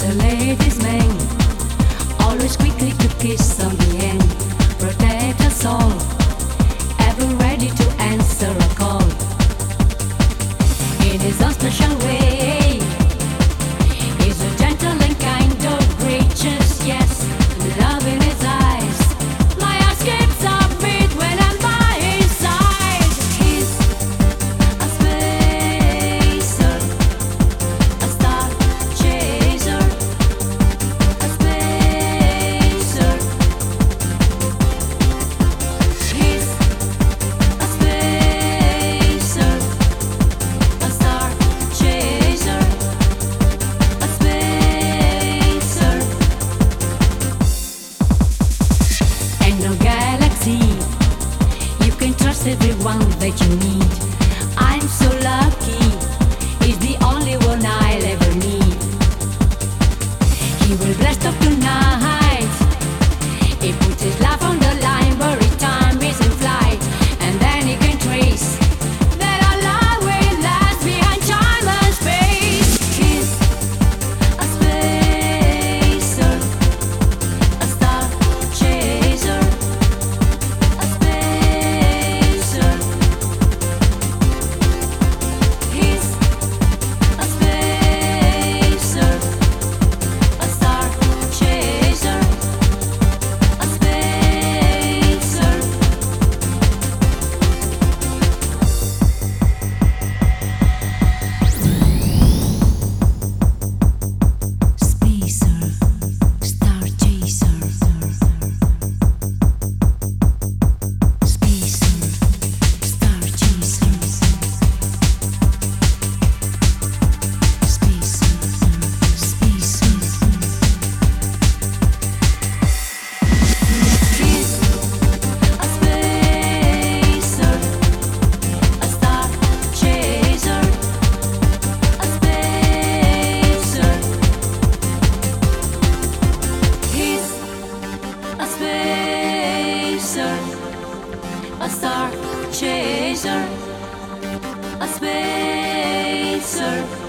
a ladies' man, always quickly to kiss on the end. Protect us all, ever ready to answer a call. In his own special way, he's a gentle and kind of gracious, yes, love in his eyes. My heart skips a beat when I'm by his side. He's a spacer, a star chaser, a spacer. He's a spacer, a star chaser, a spacer. And no galaxy, you can trust everyone that you need. I'm so lucky, he's the only one I'll ever need. He will blast up tonight, he puts his life on the line, but his time is in flight. And then he can trace that our love will last behind time and space. He's a spacer, a star chaser, a spacer. He's a spacer, a star chaser, a spacer. Spacer, star chaser. Spacer, star chaser. Spacer, spacer. He's a spacer, a star chaser, a spacer. He's a spacer, a star chaser, a spacer.